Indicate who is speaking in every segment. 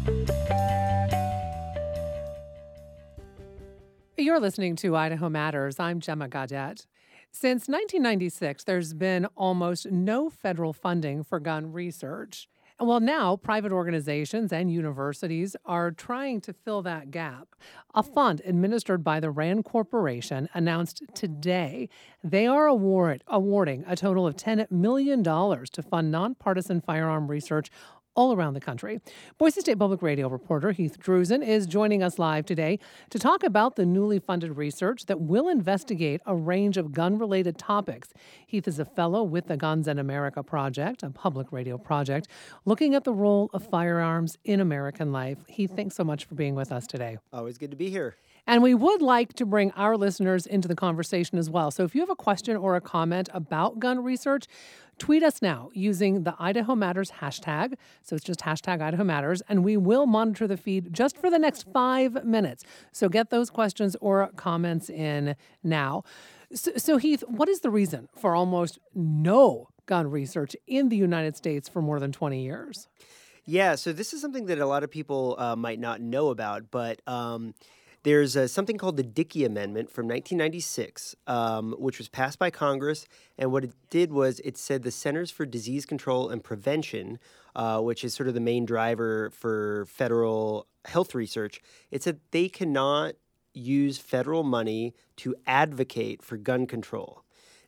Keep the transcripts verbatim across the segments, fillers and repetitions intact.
Speaker 1: You're listening to Idaho Matters. I'm Gemma Gaudette. Since nineteen ninety-six, there's been almost no federal funding for gun research. And Well, now private organizations and universities are trying to fill that gap. A fund administered by the RAND Corporation announced today they are award, awarding a total of ten million dollars to fund nonpartisan firearm research all around the country. Boise State Public Radio reporter Heath Drusen is joining us live today to talk about the newly funded research that will investigate a range of gun-related topics. Heath is a fellow with the Guns in America Project, a public radio project, looking at the role of firearms in American life. Heath, thanks so much for being with us today.
Speaker 2: Always good to be here.
Speaker 1: And we would like to bring our listeners into the conversation as well. So if you have a question or a comment about gun research, tweet us now using the Idaho Matters hashtag. So it's just hashtag Idaho Matters, and we will monitor the feed just for the next five minutes. So get those questions or comments in now. So, so Heath, what is the reason for almost no gun research in the United States for more than twenty years?
Speaker 2: Yeah, so this is something that a lot of people uh, might not know about, but um, there's uh, something called the Dickey Amendment from nineteen ninety-six, um, which was passed by Congress. And what it did was it said the Centers for Disease Control and Prevention, uh, which is sort of the main driver for federal health research, it said they cannot use federal money to advocate for gun control.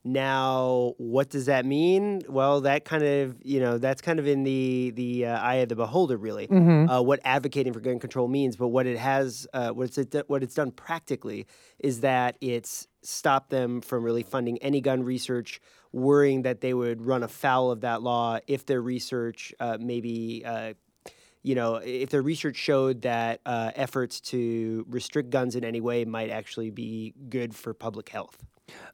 Speaker 2: Now, what does that mean? Well, that kind of, you know, that's kind of in the the uh, eye of the beholder, really,
Speaker 1: Mm-hmm.
Speaker 2: uh, what advocating for gun control means. But what it has, uh, what it's what it's done practically is that it's stopped them from really funding any gun research, worrying that they would run afoul of that law if their research uh, maybe. Uh, You know, if their research showed that uh, efforts to restrict guns in any way might actually be good for public health.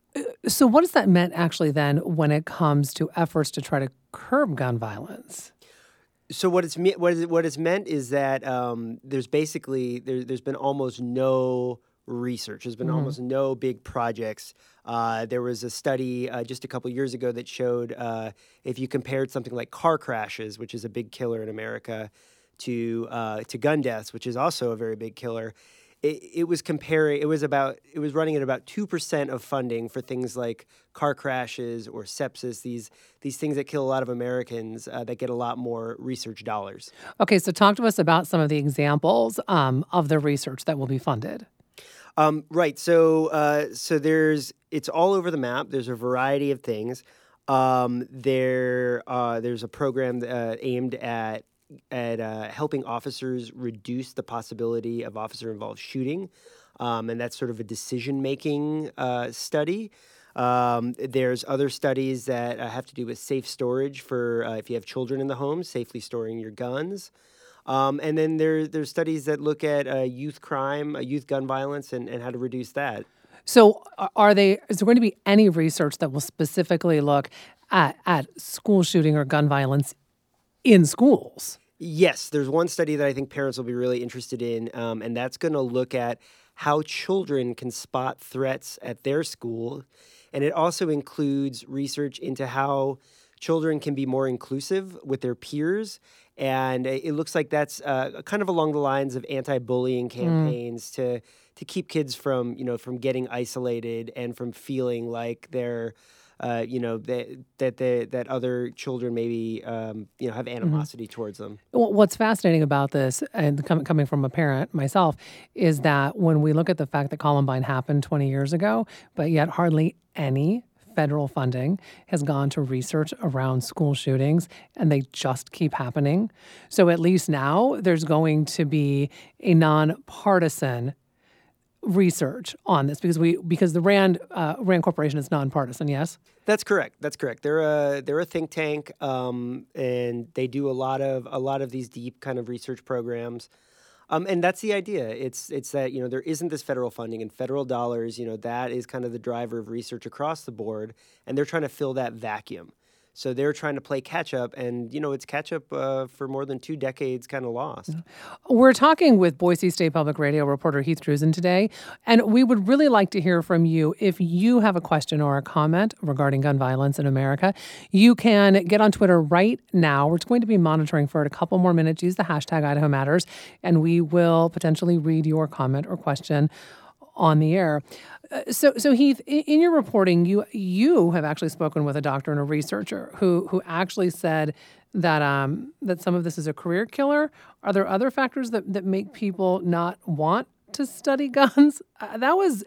Speaker 1: So what does that mean actually then when it comes to efforts to try to curb gun violence?
Speaker 2: So what it's me- what is what it's meant is that um, there's basically there, there's been almost no research. There's been
Speaker 1: Mhm.
Speaker 2: almost no big projects. Uh, there was a study uh, just a couple years ago that showed uh, if you compared something like car crashes, which is a big killer in America, to uh, to gun deaths, which is also a very big killer. It, it was comparing. It was about. It was running at about two percent of funding for things like car crashes or sepsis. These these things that kill a lot of Americans uh, that get a lot more research dollars.
Speaker 1: Okay, so talk to us about some of the examples um, of the research that will be funded.
Speaker 2: Um, right. So uh, so there's it's all over the map. There's a variety of things. Um, there uh, there's a program uh, aimed at at uh, helping officers reduce the possibility of officer-involved shooting, um, and that's sort of a decision-making uh, study. Um, there's other studies that uh, have to do with safe storage for uh, if you have children in the home, safely storing your guns. Um, and then there, there's studies that look at uh, youth crime, uh, youth gun violence, and, and how to reduce that.
Speaker 1: So a- are they, is there going to be any research that will specifically look at, at school shooting or gun violence in schools?
Speaker 2: Yes, there's one study that I think parents will be really interested in, um, and that's going to look at how children can spot threats at their school. And it also includes research into how children can be more inclusive with their peers. And it it looks like that's uh, kind of along the lines of anti-bullying campaigns to to keep kids from, you know, from getting isolated and from feeling like they're uh, you know, that that they, that other children maybe um, you know have animosity towards them.
Speaker 1: Well, what's fascinating about this, and com- coming from a parent myself, is that when we look at the fact that Columbine happened twenty years ago, but yet hardly any federal funding has gone to research around school shootings, and they just keep happening. So at least now there's going to be a nonpartisan research on this because we because the Rand uh, Rand Corporation is nonpartisan. Yes.
Speaker 2: That's correct. That's correct. They're a they're a think tank, um, and they do a lot of a lot of these deep kind of research programs. Um, and that's the idea. It's it's that you know there isn't this federal funding and federal dollars. You know that is kind of the driver of research across the board, and they're trying to fill that vacuum. So they're trying to play catch up, and you know it's catch up uh, for more than two decades, kind of lost.
Speaker 1: We're talking with Boise State Public Radio reporter Heath Drusen today, and we would really like to hear from you. If you have a question or a comment regarding gun violence in America, you can get on Twitter right now. We're going to be monitoring for it a couple more minutes. Use the hashtag Idaho Matters, and we will potentially read your comment or question on the air. Uh, so, so Heath, in, in your reporting, you you have actually spoken with a doctor and a researcher who who actually said that um, that some of this is a career killer. Are there other factors that, that make people not want to study guns? Uh, that was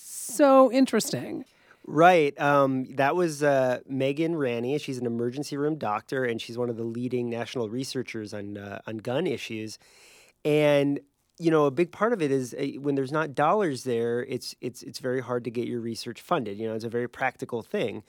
Speaker 1: so interesting.
Speaker 2: Right. Um, that was uh, Megan Ranney. She's an emergency room doctor, and she's one of the leading national researchers on uh, on gun issues. And you know, a big part of it is uh, when there's not dollars there, it's it's it's very hard to get your research funded. You know, it's a very practical thing.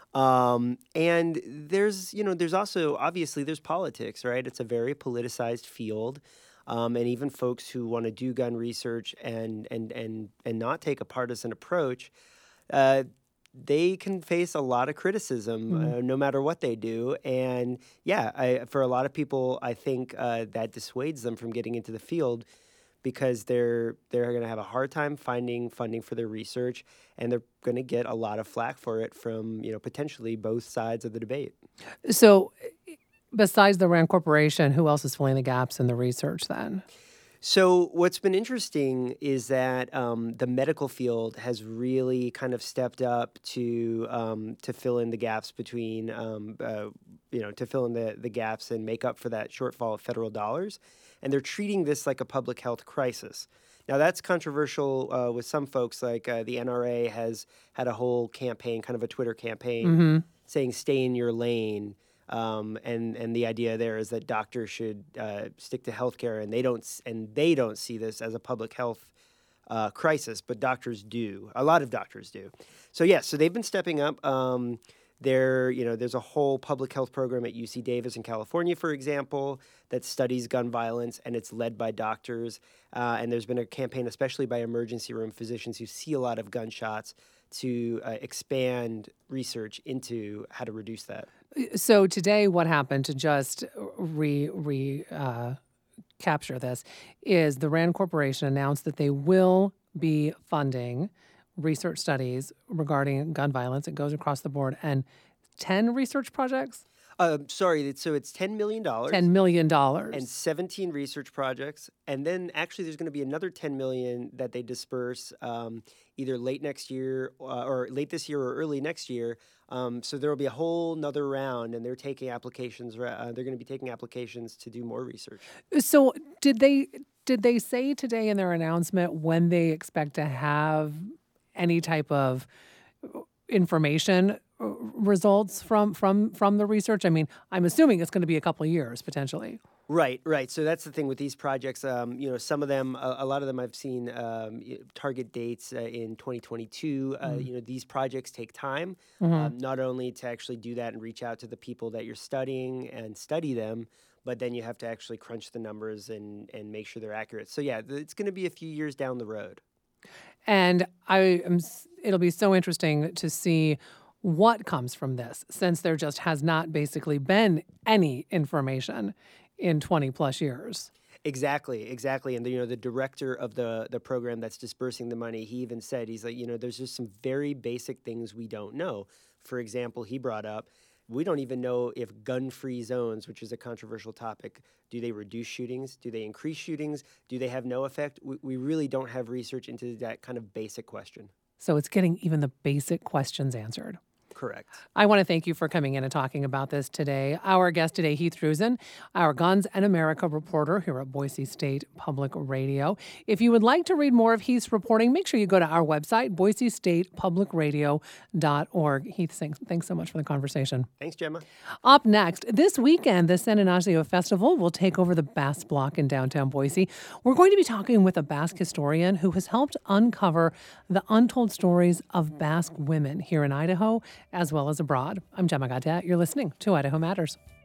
Speaker 2: Um, and there's, you know, there's also, obviously, there's politics, right? It's a very politicized field. Um, and even folks who want to do gun research and and and and not take a partisan approach, uh, they can face a lot of criticism mm-hmm. uh, no matter what they do. And yeah, I, for a lot of people, I think uh, that dissuades them from getting into the field, because they're they're going to have a hard time finding funding for their research, and they're going to get a lot of flack for it from, you know, potentially both sides of the debate.
Speaker 1: So besides the Rand Corporation, who else is filling the gaps in the research then?
Speaker 2: So what's been interesting is that um, the medical field has really kind of stepped up to um, to fill in the gaps between, um, uh, you know, to fill in the, the gaps and make up for that shortfall of federal dollars. And they're treating this like a public health crisis. Now, that's controversial uh, with some folks. Like uh, the N R A has had a whole campaign, kind of a Twitter campaign, mm-hmm. saying "stay in your lane." Um, and and the idea there is that doctors should uh, stick to healthcare, and they don't and they don't see this as a public health uh, crisis, but doctors do. A lot of doctors do. So yes, yeah, so they've been stepping up. Um, there, you know, there's a whole public health program at U C Davis in California, for example, that studies gun violence, and it's led by doctors. Uh, and there's been a campaign, especially by emergency room physicians who see a lot of gunshots, to uh, expand research into how to reduce that.
Speaker 1: So today, what happened, to just re re uh, capture this, is the Rand Corporation announced that they will be funding research studies regarding gun violence. It goes across the board, and ten research projects.
Speaker 2: Uh, sorry, so it's ten million dollars.
Speaker 1: ten million dollars.
Speaker 2: And seventeen research projects. And then actually there's going to be another ten million dollars that they disperse um, either late next year uh, or late this year or early next year. Um, so there will be a whole nother round, and they're taking applications. Uh, they're going to be taking applications to do more research.
Speaker 1: So did they did they say today in their announcement when they expect to have any type of information results from from from the research? I mean, I'm assuming it's going to be a couple of years potentially.
Speaker 2: Right, right. So that's the thing with these projects. Um, you know, some of them, a, a lot of them, I've seen um, target dates uh, in twenty twenty-two. Uh, mm-hmm. You know, these projects take time, mm-hmm. um, not only to actually do that and reach out to the people that you're studying and study them, but then you have to actually crunch the numbers and and make sure they're accurate. So yeah, it's going to be a few years down the road.
Speaker 1: And I am. It'll be so interesting to see what comes from this, since there just has not basically been any information in twenty plus years.
Speaker 2: Exactly, exactly. And the, you know, the director of the the program that's dispersing the money, he even said, he's like, you know, there's just some very basic things we don't know. For example, he brought up, we don't even know if gun-free zones, which is a controversial topic, do they reduce shootings? Do they increase shootings? Do they have no effect? We, we really don't have research into that kind of basic question.
Speaker 1: So it's getting even the basic questions answered.
Speaker 2: Correct.
Speaker 1: I want to thank you for coming in and talking about this today. Our guest today, Heath Drusen, our Guns and America reporter here at Boise State Public Radio. If you would like to read more of Heath's reporting, make sure you go to our website, boise state public radio dot org. Heath, thanks, thanks so much for the conversation.
Speaker 2: Thanks, Gemma.
Speaker 1: Up next, this weekend, the San Ignacio Festival will take over the Bass Block in downtown Boise. We're going to be talking with a Basque historian who has helped uncover the untold stories of Basque women here in Idaho as well as abroad. I'm Gemma Gaudet. You're listening to Idaho Matters.